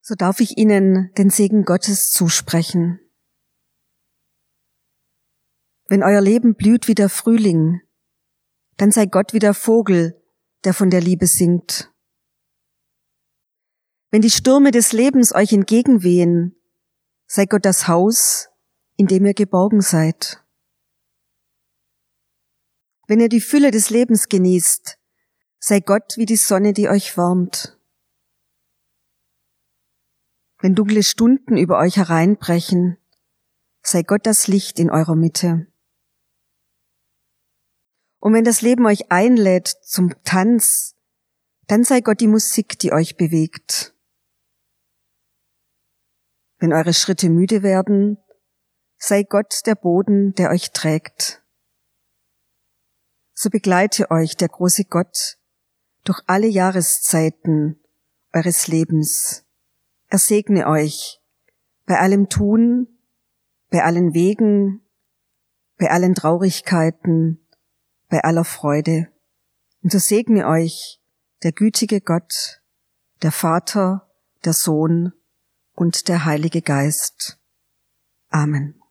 So darf ich Ihnen den Segen Gottes zusprechen. Wenn euer Leben blüht wie der Frühling, dann sei Gott wie der Vogel, der von der Liebe singt. Wenn die Stürme des Lebens euch entgegenwehen, sei Gott das Haus, in dem ihr geborgen seid. Wenn ihr die Fülle des Lebens genießt, sei Gott wie die Sonne, die euch wärmt. Wenn dunkle Stunden über euch hereinbrechen, sei Gott das Licht in eurer Mitte. Und wenn das Leben euch einlädt zum Tanz, dann sei Gott die Musik, die euch bewegt. Wenn eure Schritte müde werden, sei Gott der Boden, der euch trägt. So begleite euch der große Gott durch alle Jahreszeiten eures Lebens. Er segne euch bei allem Tun, bei allen Wegen, bei allen Traurigkeiten, bei aller Freude. Und so segne euch der gütige Gott, der Vater, der Sohn und der Heilige Geist. Amen.